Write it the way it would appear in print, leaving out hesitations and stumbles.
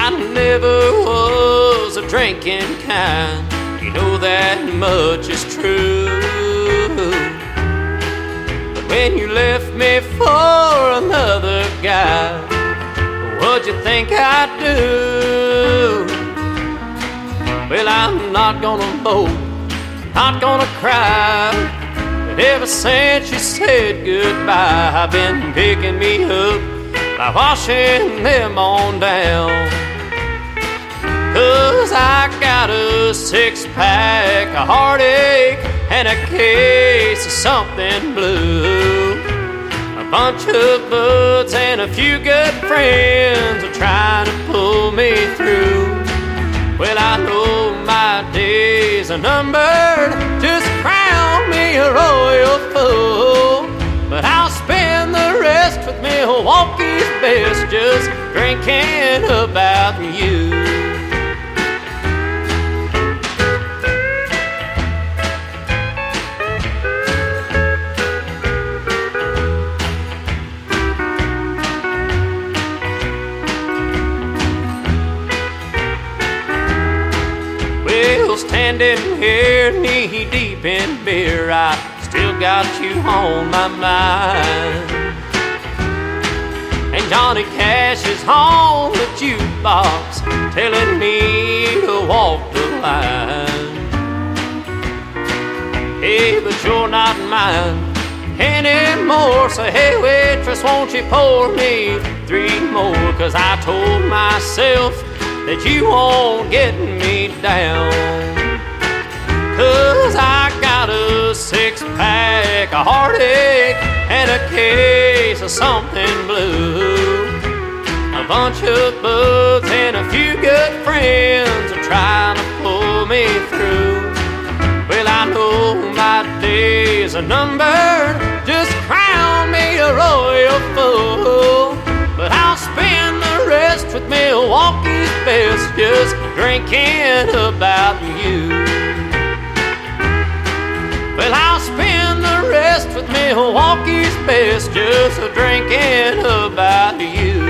I never was a drinking kind. You know that much is true. But when you left me for another guy, what'd you think I'd do? Well, I'm not gonna mope, not gonna cry, but ever since you said goodbye, I've been picking me up by washing them on down. 'Cause I got a 6-pack, a heartache, and a case of something blue. A bunch of buds and a few good friends are trying to pull me through. Well, I know my days are numbered, just crown me a royal fool. But I'll spend the rest with Milwaukee's best, just drinking about you. Standing here knee deep in beer, I still got you on my mind. And Johnny Cash is on the jukebox, telling me to walk the line. Hey, but you're not mine anymore, so hey waitress, won't you pour me 3 more? 'Cause I told myself that you won't get me down. 'Cause I got a 6-pack, a heartache, and a case of something blue. A bunch of buds and a few good friends are trying to pull me through. Well, I know my days are numbered, just crown me a royal fool. But I'll spend the rest with Milwaukee's best, just drinking about you. Well, I'll spend the rest with Milwaukee's best, just drinking about you.